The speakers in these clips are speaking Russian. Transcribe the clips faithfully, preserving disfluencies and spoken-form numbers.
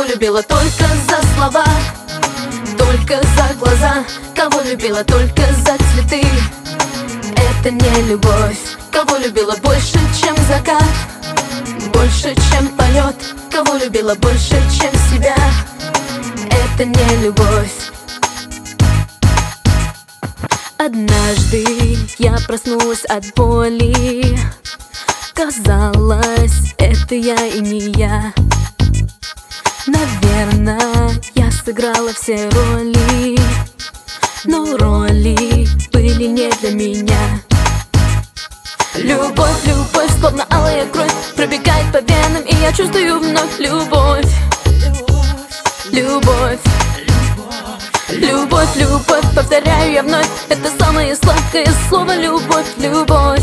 любила только за слова, только за глаза. Кого любила только за цветы, это не любовь. Кого любила больше, чем закат, больше, чем полет. Кого любила больше, чем себя, это не любовь. Однажды я проснулась от боли. Казалось, это я и не я. Наверное, я сыграла все роли, но роли были не для меня. Любовь, любовь, словно алая кровь, пробегает по венам, и я чувствую вновь любовь. Любовь, любовь, любовь, повторяю я вновь, это самое сладкое слово. Любовь, любовь,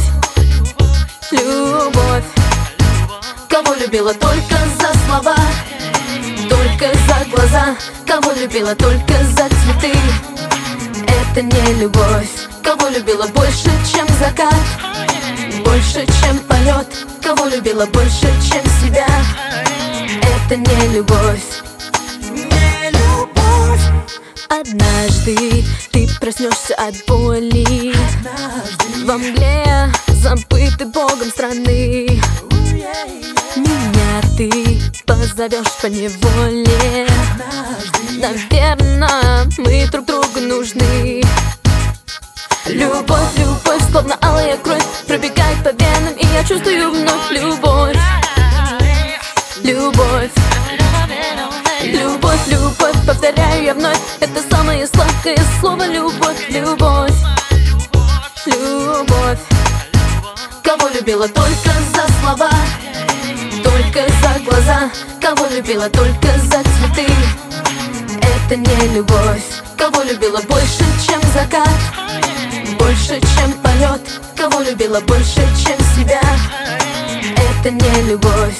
любовь. Кого любила только за слова, только за глаза. Кого любила только за цветы, это не любовь. Кого любила больше, чем закат, больше, чем полет. Кого любила больше, чем себя, это не любовь. Не любовь. Однажды ты проснешься от боли, во мгле забытой Богом страны. Меня ты позовешь по неволе. Наверное, мы друг другу нужны. Любовь, любовь, словно алая кровь, пробегает по венам, и я чувствую вновь любовь. Любовь, любовь, любовь, повторяю я вновь, это самое сладкое слово. Любовь, любовь, любовь. Кого любила только за слова, только за глаза. Кого любила только за цветы, это не любовь. Кого любила больше, чем закат, больше, чем полет. Кого любила больше, чем себя, это не любовь.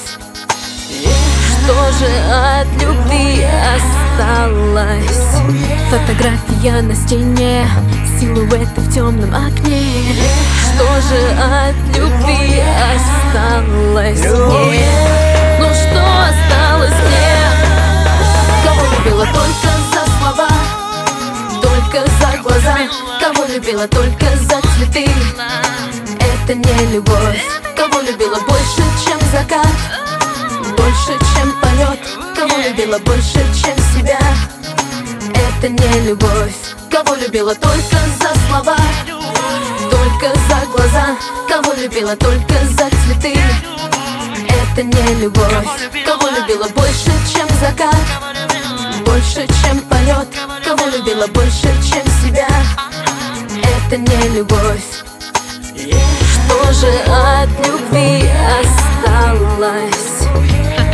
Что же от любви осталось? Фотография на стене, силуэты в темном окне. Что же от любви осталось мне? Ну что осталось мне? Кого любила только за слова, только за глаза. Кого любила только за цветы, это не любовь. Кого любила больше, чем закат, больше, чем полет. Кого любила больше, чем себя, это не любовь. Кого любила только за слова, только за глаза. Кого любила только за цветы, это не любовь. Кого любила больше, чем закат, больше, чем полет. Кого любила больше, чем себя, это не любовь. Что же от любви осталось?